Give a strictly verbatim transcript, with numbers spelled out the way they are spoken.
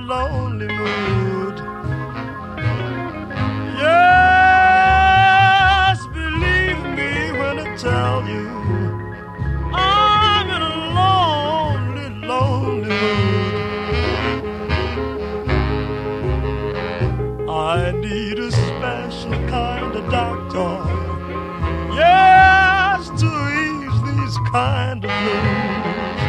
lonely mood. Yes, believe me when I tell you I'm in a lonely, lonely mood. I need a special kind of doctor, yes, to ease these kind of blues.